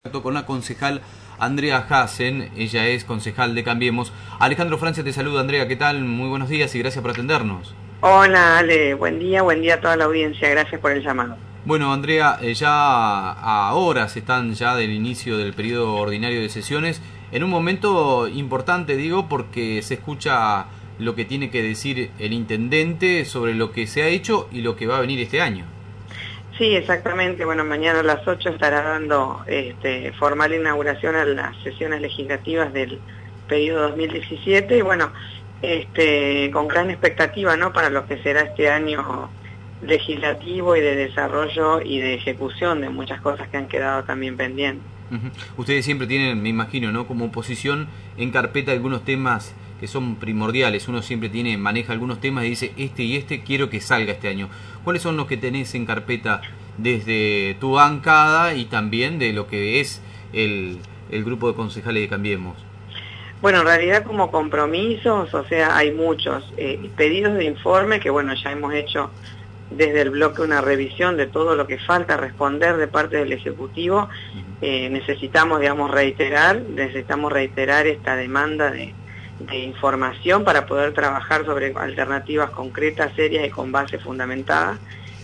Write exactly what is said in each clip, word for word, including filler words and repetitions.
Con la concejal Andrea Hassen, ella es concejal de Cambiemos. Alejandro Francia te saluda. Andrea, ¿qué tal? Muy buenos días y gracias por atendernos. Hola Ale, buen día, buen día a toda la audiencia, gracias por el llamado. Bueno, Andrea, eh, ya a horas están ya del inicio del periodo ordinario de sesiones, en un momento importante, digo, porque se escucha lo que tiene que decir el intendente sobre lo que se ha hecho y lo que va a venir este año. Sí, exactamente. Bueno, mañana a las ocho estará dando este, formal inauguración a las sesiones legislativas del periodo dos mil diecisiete y bueno, este, con gran expectativa, ¿no?, para lo que será este año legislativo y de desarrollo y de ejecución de muchas cosas que han quedado también pendientes. Uh-huh. Ustedes siempre tienen, me imagino, ¿no?, como oposición en carpeta algunos temas que son primordiales. Uno siempre tiene, maneja algunos temas y dice, este y este quiero que salga este año. ¿Cuáles son los que tenés en carpeta desde tu bancada y también de lo que es el, el grupo de concejales de Cambiemos? Bueno, en realidad como compromisos, o sea, hay muchos eh, pedidos de informe que bueno, ya hemos hecho desde el bloque una revisión de todo lo que falta responder de parte del Ejecutivo. Eh, necesitamos, digamos, reiterar, necesitamos reiterar esta demanda de, de información para poder trabajar sobre alternativas concretas, serias y con base fundamentada,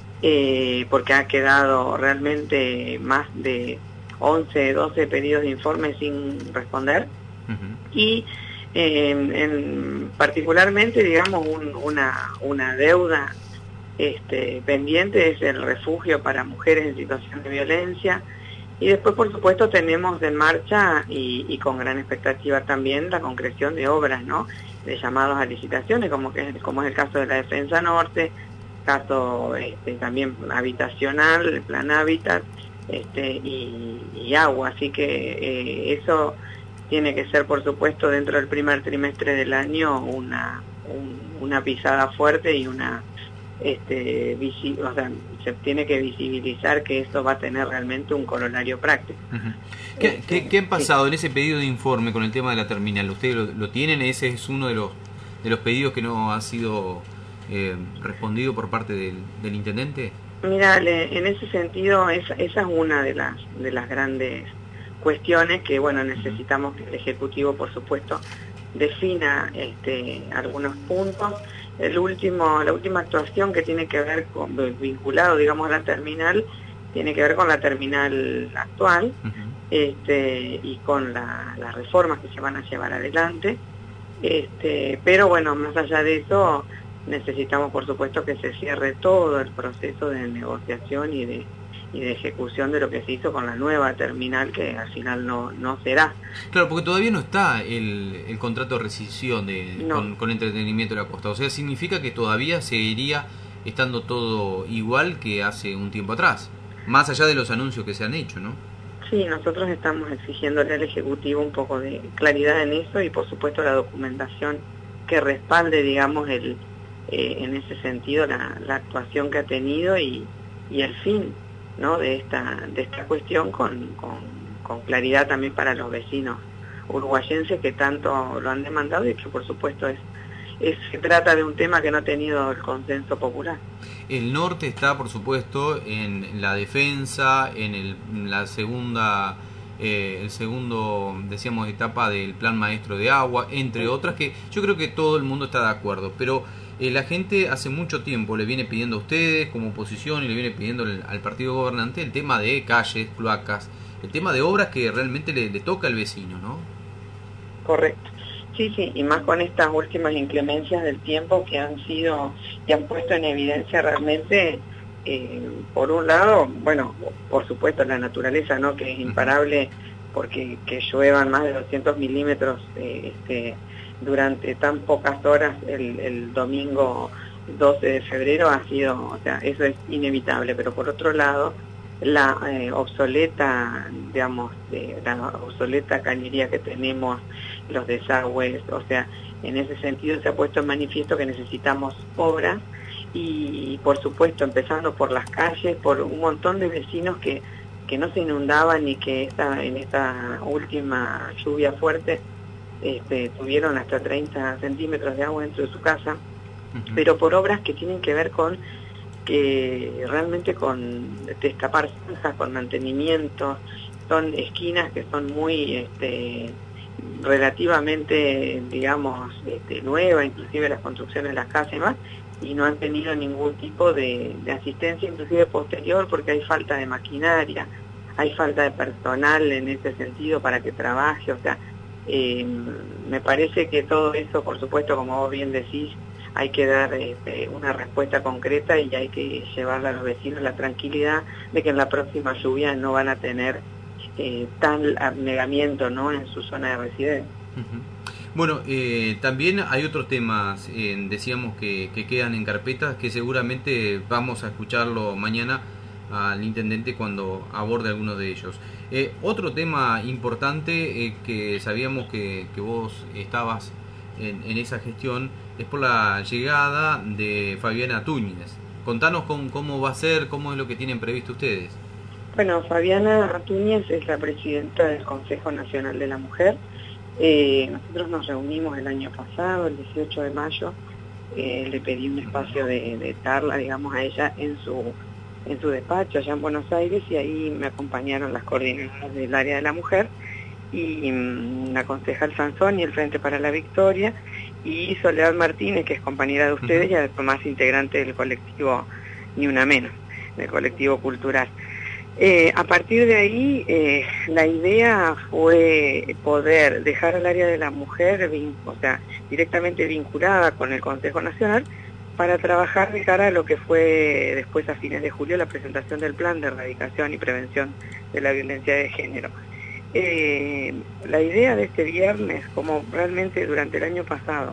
eh, porque ha quedado realmente más de once, doce pedidos de informe sin responder. Uh-huh. Y eh, en, particularmente, digamos, un, una, una deuda Este, pendiente es el refugio para mujeres en situación de violencia, y después por supuesto tenemos en marcha y, y con gran expectativa también la concreción de obras, ¿no?, de llamados a licitaciones, como que como es el caso de la Defensa Norte, caso este, también habitacional, el Plan Hábitat, este, y, y agua, así que eh, eso tiene que ser por supuesto dentro del primer trimestre del año una, un, una pisada fuerte y una Este, visi o sea, se tiene que visibilizar que esto va a tener realmente un corolario práctico. Uh-huh. ¿Qué, este, ¿qué, ¿Qué han pasado sí. en ese pedido de informe con el tema de la terminal? ¿Ustedes lo, lo tienen? ¿Ese es uno de los de los pedidos que no ha sido eh, respondido por parte del, del intendente? Mira, en ese sentido, esa, esa es una de las de las grandes cuestiones que, bueno, necesitamos que el Ejecutivo, por supuesto, defina este, algunos puntos. El último, la última actuación que tiene que ver con, vinculado, digamos, a la terminal, tiene que ver con la terminal actual, uh-huh. este, y con la, las reformas que se van a llevar adelante. Este, pero bueno, más allá de eso, necesitamos por supuesto que se cierre todo el proceso de negociación y de y de ejecución de lo que se hizo con la nueva terminal, que al final no, no será. Claro, porque todavía no está el, el contrato de rescisión de, no. con, con entretenimiento de la costa. O sea, significa que todavía seguiría estando todo igual que hace un tiempo atrás, más allá de los anuncios que se han hecho, ¿no? Sí, nosotros estamos exigiéndole al Ejecutivo un poco de claridad en eso y por supuesto la documentación que respalde, digamos, el eh, en ese sentido la, la actuación que ha tenido y, y el fin, ¿no?, de esta de esta cuestión con, con, con claridad también para los vecinos uruguayenses que tanto lo han demandado y que por supuesto es, es se trata de un tema que no ha tenido el consenso popular. El norte está, por supuesto, en la defensa, en, el, en la segunda, eh, el segundo, decíamos, etapa del Plan Maestro de Agua, entre otras, que yo creo que todo el mundo está de acuerdo, pero eh, la gente hace mucho tiempo le viene pidiendo a ustedes como oposición y le viene pidiendo al, al partido gobernante el tema de calles, cloacas, el tema de obras que realmente le, le toca al vecino, ¿no? Correcto. Sí, sí, y más con estas últimas inclemencias del tiempo que han sido, que han puesto en evidencia realmente, eh, por un lado, bueno, por supuesto la naturaleza, ¿no?, que es imparable, porque que lluevan más de doscientos milímetros eh, este, durante tan pocas horas el, el domingo doce de febrero ha sido, o sea, eso es inevitable, pero por otro lado, la eh, obsoleta, digamos, de, la obsoleta cañería que tenemos, los desagües, o sea, en ese sentido se ha puesto en manifiesto que necesitamos obras y, por supuesto, empezando por las calles, por un montón de vecinos que, que no se inundaban y que esta, en esta última lluvia fuerte este, tuvieron hasta treinta centímetros de agua dentro de su casa, uh-huh. pero por obras que tienen que ver con que realmente con destapar zanjas, con mantenimiento, son esquinas que son muy este, relativamente, digamos, este, nuevas, inclusive las construcciones de las casas y más, y no han tenido ningún tipo de, de asistencia, inclusive posterior, porque hay falta de maquinaria, hay falta de personal en ese sentido para que trabaje, o sea, eh, me parece que todo eso, por supuesto, como vos bien decís, hay que dar este, una respuesta concreta y hay que llevarle a los vecinos la tranquilidad de que en la próxima lluvia no van a tener eh, tal abnegamiento, ¿no?, en su zona de residencia. Uh-huh. Bueno, eh, también hay otros temas, eh, decíamos que, que quedan en carpetas, que seguramente vamos a escucharlo mañana al intendente cuando aborde alguno de ellos. Eh, otro tema importante eh, que sabíamos que, que vos estabas en, en esa gestión es por la llegada de Fabiana Túñez. Contanos con, cómo va a ser, cómo es lo que tienen previsto ustedes. Bueno, Fabiana Túñez es la presidenta del Consejo Nacional de la Mujer. Eh, nosotros nos reunimos el año pasado, el dieciocho de mayo, eh, le pedí un espacio de, de charla, digamos, a ella en su, en su despacho allá en Buenos Aires, y ahí me acompañaron las coordinadoras del área de la mujer, y um, la concejal Sansón y el Frente para la Victoria, y Soledad Martínez, que es compañera de ustedes, uh-huh. y además integrante del colectivo Ni Una Menos, del colectivo cultural. Eh, a partir de ahí, eh, la idea fue poder dejar al área de la mujer, o sea, directamente vinculada con el Consejo Nacional, para trabajar de cara a lo que fue después, a fines de julio, la presentación del Plan de Erradicación y Prevención de la Violencia de Género. Eh, la idea de este viernes, como realmente durante el año pasado,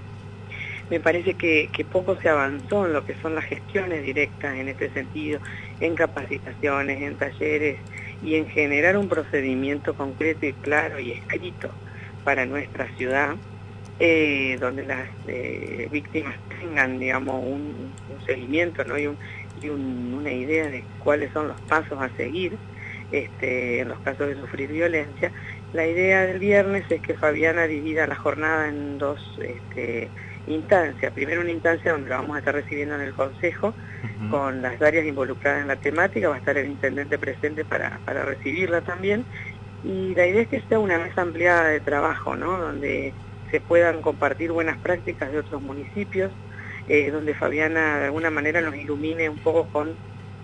me parece que, que poco se avanzó en lo que son las gestiones directas en este sentido, en capacitaciones, en talleres y en generar un procedimiento concreto y claro y escrito para nuestra ciudad, eh, donde las eh, víctimas tengan, digamos, un, un seguimiento, ¿no?, y, un, y un, una idea de cuáles son los pasos a seguir este, en los casos de sufrir violencia. La idea del viernes es que Fabiana divida la jornada en dos este, instancias. Primero, una instancia donde la vamos a estar recibiendo en el Consejo, uh-huh. con las áreas involucradas en la temática, va a estar el intendente presente para, para recibirla también, y la idea es que sea una mesa ampliada de trabajo, ¿no?, donde se puedan compartir buenas prácticas de otros municipios, eh, donde Fabiana de alguna manera nos ilumine un poco con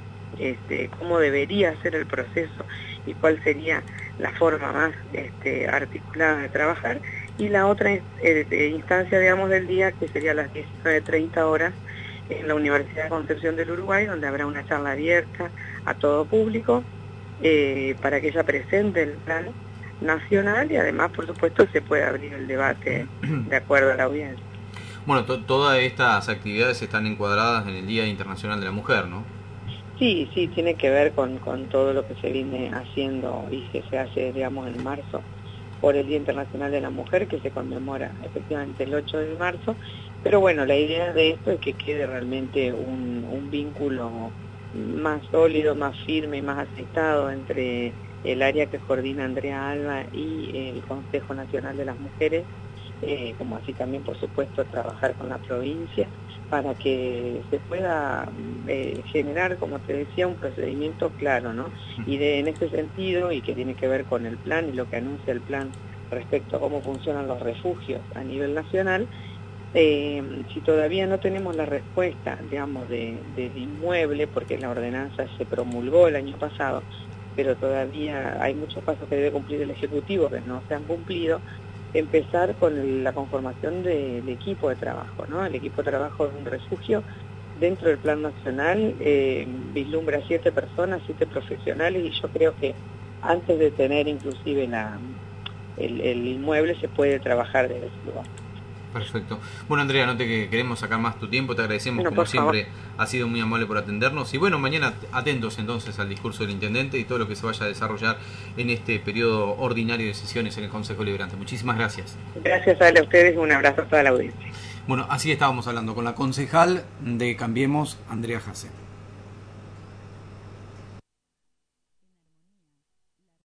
este, cómo debería ser el proceso y cuál sería la forma más este, articulada de trabajar. Y la otra eh, instancia, digamos, del día, que sería a las diecinueve treinta horas, en la Universidad de Concepción del Uruguay, donde habrá una charla abierta a todo público, eh, para que ella presente el plan nacional y además, por supuesto, se pueda abrir el debate de acuerdo a la audiencia. Bueno, to todas estas actividades están encuadradas en el Día Internacional de la Mujer, ¿no? Sí, sí, tiene que ver con, con todo lo que se viene haciendo y que se hace, digamos, en marzo, por el Día Internacional de la Mujer, que se conmemora efectivamente el ocho de marzo, pero bueno, la idea de esto es que quede realmente un, un vínculo más sólido, más firme y más aceptado entre el área que coordina Andrea Alba y el Consejo Nacional de las Mujeres, eh, como así también, por supuesto, trabajar con la provincia para que se pueda eh, generar, como te decía, un procedimiento claro, ¿no? Y de, en ese sentido, y que tiene que ver con el plan y lo que anuncia el plan respecto a cómo funcionan los refugios a nivel nacional, eh, si todavía no tenemos la respuesta, digamos, de, del inmueble, porque la ordenanza se promulgó el año pasado, pero todavía hay muchos pasos que debe cumplir el Ejecutivo que no se han cumplido, empezar con el, la conformación del equipo de trabajo, ¿no? El equipo de trabajo de un refugio dentro del plan nacional eh, vislumbra siete personas, siete profesionales, y yo creo que antes de tener inclusive la, el, el inmueble se puede trabajar desde ese lugar. Perfecto. Bueno, Andrea, no te queremos sacar más tu tiempo, te agradecemos, no, como siempre, favor. Has sido muy amable por atendernos, y bueno, mañana atentos entonces al discurso del intendente y todo lo que se vaya a desarrollar en este periodo ordinario de sesiones en el Consejo Liberante. Muchísimas gracias. Gracias a ustedes y un abrazo a toda la audiencia. Bueno, así estábamos hablando con la concejal de Cambiemos, Andrea Hasse.